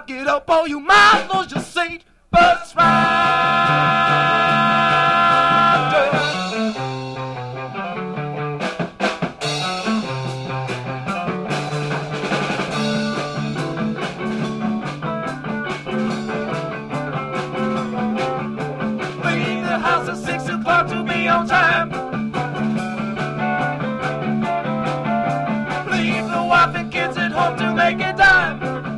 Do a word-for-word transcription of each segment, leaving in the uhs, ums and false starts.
lock it up, or you might lose your seat. Bus rider. Leave the house at six o'clock to be on time. Leave the wife and kids at home to make a dime.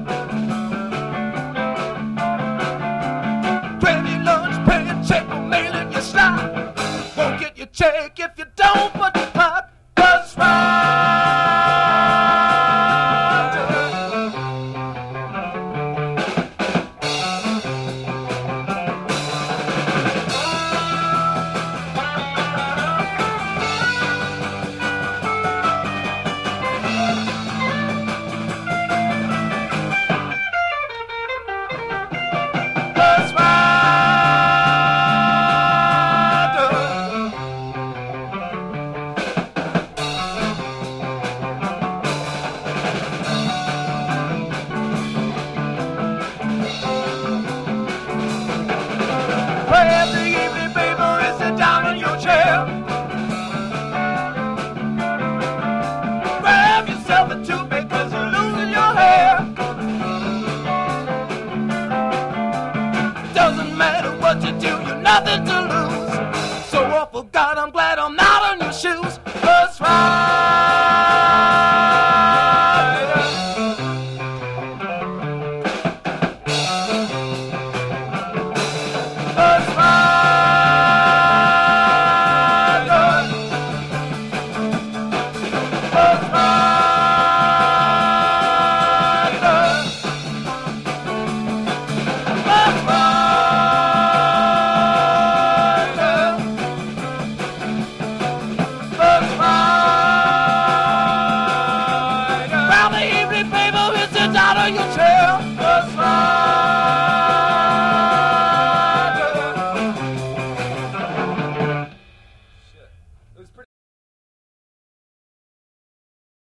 Ready lunch, pay a check for mailing your slide. Won't get your check if you don't put the pot. Bus Grab the evening paper and sit down in your chair. Grab yourself a toothpick cause you're losing your hair. Doesn't matter what you do, you're nothing to lose. So, oh, for God, I'm glad I'm not